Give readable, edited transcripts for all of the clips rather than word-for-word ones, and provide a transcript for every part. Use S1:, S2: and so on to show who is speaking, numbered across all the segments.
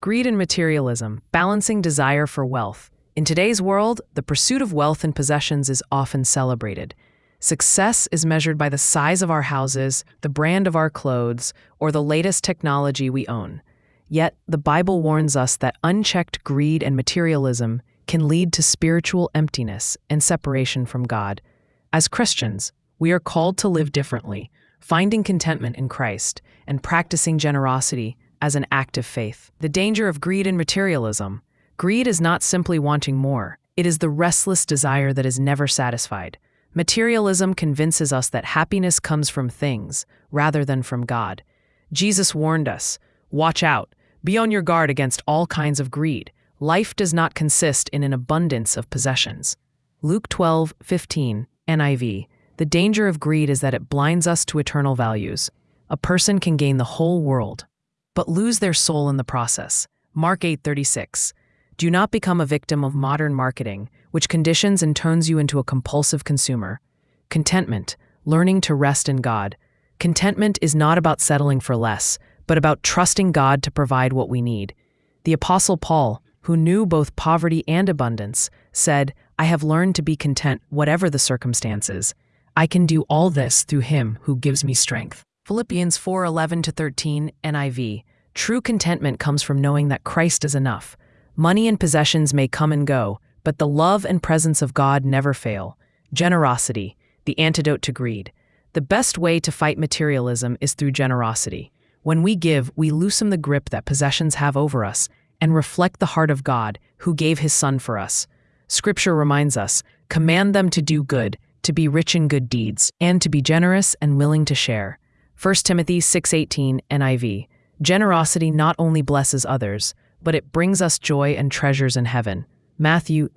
S1: Greed and materialism, balancing desire for wealth. In today's world, the pursuit of wealth and possessions is often celebrated. Success is measured by the size of our houses, the brand of our clothes, or the latest technology we own. Yet, the Bible warns us that unchecked greed and materialism can lead to spiritual emptiness and separation from God. As Christians, we are called to live differently, finding contentment in Christ and practicing generosity as an act of faith. The danger of greed and materialism. Greed is not simply wanting more. It is the restless desire that is never satisfied. Materialism convinces us that happiness comes from things rather than from God. Jesus warned us, "Watch out, be on your guard against all kinds of greed. Life does not consist in an abundance of possessions." Luke 12:15, NIV. The danger of greed is that it blinds us to eternal values. A person can gain the whole world, but lose their soul in the process. Mark 8:36. Do not become a victim of modern marketing, which conditions and turns you into a compulsive consumer. Contentment, learning to rest in God. Contentment is not about settling for less, but about trusting God to provide what we need. The Apostle Paul, who knew both poverty and abundance, said, "I have learned to be content whatever the circumstances. I can do all this through Him who gives me strength." Philippians 4:11-13, NIV. True contentment comes from knowing that Christ is enough. Money and possessions may come and go, but the love and presence of God never fail. Generosity, the antidote to greed. The best way to fight materialism is through generosity. When we give, we loosen the grip that possessions have over us and reflect the heart of God, who gave His Son for us. Scripture reminds us, "Command them to do good, to be rich in good deeds, and to be generous and willing to share." 1 Timothy 6:18, NIV. Generosity not only blesses others, but it brings us joy and treasures in heaven. Matthew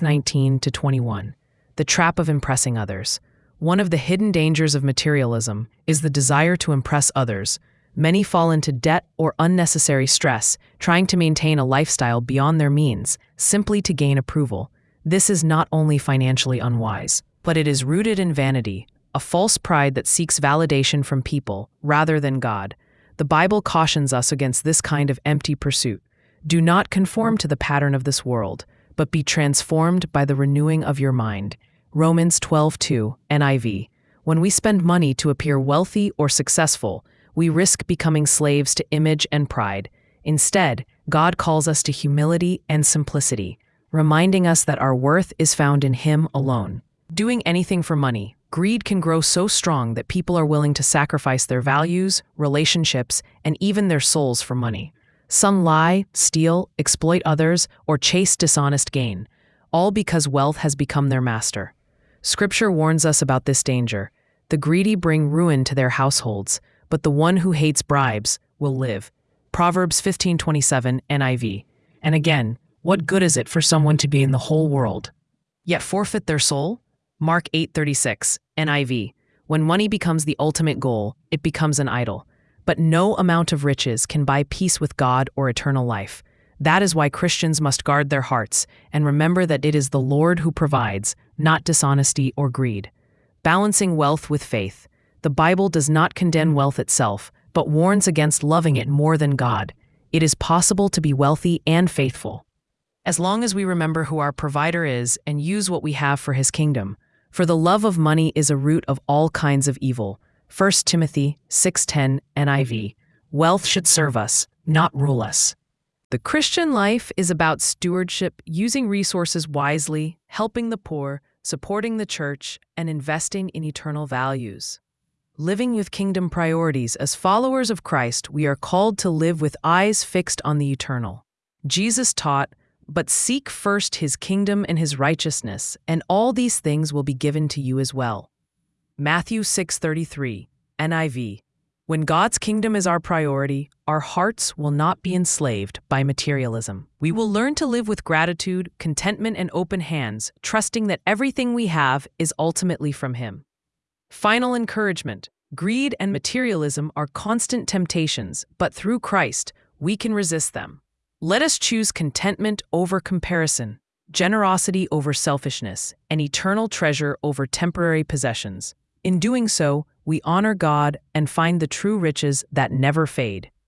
S1: 6:19-21. The trap of impressing others. One of the hidden dangers of materialism is the desire to impress others. Many fall into debt or unnecessary stress, trying to maintain a lifestyle beyond their means, simply to gain approval. This is not only financially unwise, but it is rooted in vanity, a false pride that seeks validation from people rather than God. The Bible cautions us against this kind of empty pursuit. Do not conform to the pattern of this world, but be transformed by the renewing of your mind. Romans 12:2, NIV. When we spend money to appear wealthy or successful, we risk becoming slaves to image and pride. Instead, God calls us to humility and simplicity, reminding us that our worth is found in Him alone. Doing anything for money, greed can grow so strong that people are willing to sacrifice their values, relationships, and even their souls for money. Some lie, steal, exploit others, or chase dishonest gain, all because wealth has become their master. Scripture warns us about this danger. The greedy bring ruin to their households, but the one who hates bribes will live. Proverbs 15:27, NIV. And again, what good is it for someone to be in the whole world, yet forfeit their soul? Mark 8:36, NIV. When money becomes the ultimate goal, it becomes an idol. But no amount of riches can buy peace with God or eternal life. That is why Christians must guard their hearts and remember that it is the Lord who provides, not dishonesty or greed. Balancing wealth with faith. The Bible does not condemn wealth itself, but warns against loving it more than God. It is possible to be wealthy and faithful, as long as we remember who our provider is and use what we have for His kingdom. For the love of money is a root of all kinds of evil. 1 Timothy 6:10, NIV. Wealth should serve us, not rule us. The Christian life is about stewardship, using resources wisely, helping the poor, supporting the church, and investing in eternal values. Living with kingdom priorities. As followers of Christ, we are called to live with eyes fixed on the eternal. Jesus taught, "But seek first His kingdom and His righteousness, and all these things will be given to you as well." Matthew 6:33, NIV. When God's kingdom is our priority, our hearts will not be enslaved by materialism. We will learn to live with gratitude, contentment, and open hands, trusting that everything we have is ultimately from Him. Final encouragement. Greed and materialism are constant temptations, but through Christ, we can resist them. Let us choose contentment over comparison, generosity over selfishness, and eternal treasure over temporary possessions. In doing so, we honor God and find the true riches that never fade.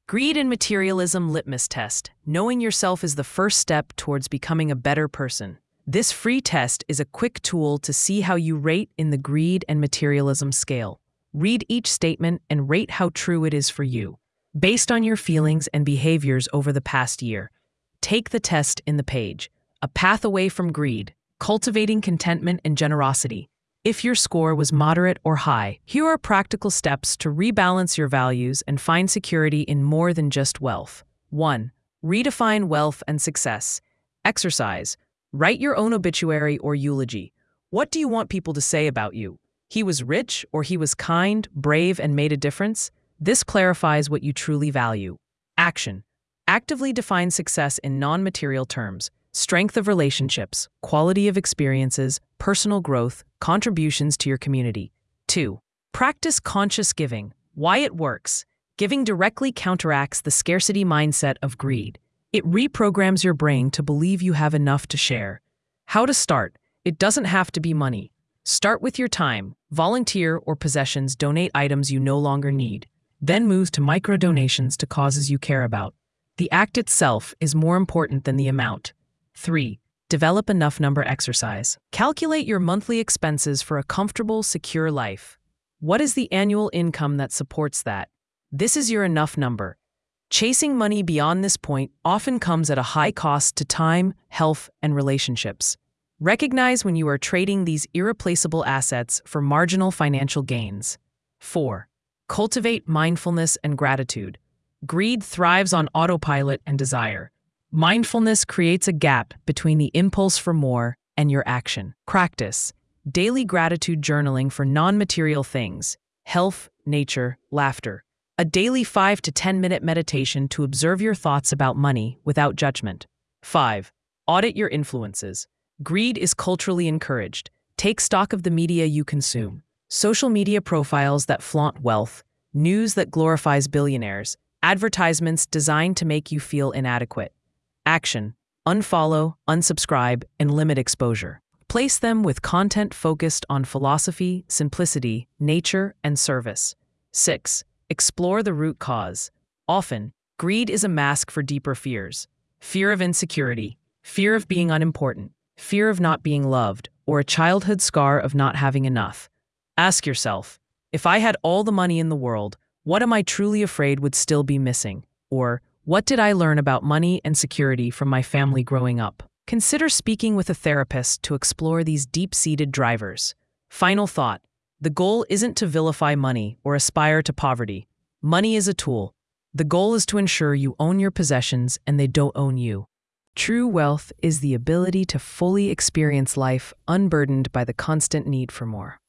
S1: Greed and Materialism Litmus Test. Knowing yourself is the first step towards becoming a better person. This free test is a quick tool to see how you rate in the greed and materialism scale. Read each statement and rate how true it is for you, based on your feelings and behaviors over the past year. Take the test in the page. A Path Away from Greed. Cultivating Contentment and Generosity. If your score was moderate or high, here are practical steps to rebalance your values and find security in more than just wealth. 1. Redefine wealth and success. Exercise. Write your own obituary or eulogy. What do you want people to say about you? He was rich, or he was kind, brave, and made a difference? This clarifies what you truly value. Action. Actively define success in non-material terms. Strength of relationships, quality of experiences, personal growth, contributions to your community. 2. Practice conscious giving. Why it works. Giving directly counteracts the scarcity mindset of greed. It reprograms your brain to believe you have enough to share. How to start. It doesn't have to be money. Start with your time, volunteer or possessions, donate items you no longer need. Then move to micro-donations to causes you care about. The act itself is more important than the amount. 3. Develop enough number exercise. Calculate your monthly expenses for a comfortable, secure life. What is the annual income that supports that? This is your enough number. Chasing money beyond this point often comes at a high cost to time, health, and relationships. Recognize when you are trading these irreplaceable assets for marginal financial gains. 4. Cultivate mindfulness and gratitude. Greed thrives on autopilot and desire. Mindfulness creates a gap between the impulse for more and your action. Practice daily gratitude journaling for non-material things, health, nature, laughter. A daily 5 to 10-minute meditation to observe your thoughts about money without judgment. 5. Audit your influences. Greed is culturally encouraged. Take stock of the media you consume. Social media profiles that flaunt wealth, news that glorifies billionaires, advertisements designed to make you feel inadequate. Action. Unfollow, unsubscribe, and limit exposure. Place them with content focused on philosophy, simplicity, nature, and service. 6. Explore the root cause. Often, greed is a mask for deeper fears. Fear of insecurity, fear of being unimportant, fear of not being loved, or a childhood scar of not having enough. Ask yourself, if I had all the money in the world, what am I truly afraid would still be missing? Or, what did I learn about money and security from my family growing up? Consider speaking with a therapist to explore these deep-seated drivers. Final thought. The goal isn't to vilify money or aspire to poverty. Money is a tool. The goal is to ensure you own your possessions and they don't own you. True wealth is the ability to fully experience life unburdened by the constant need for more.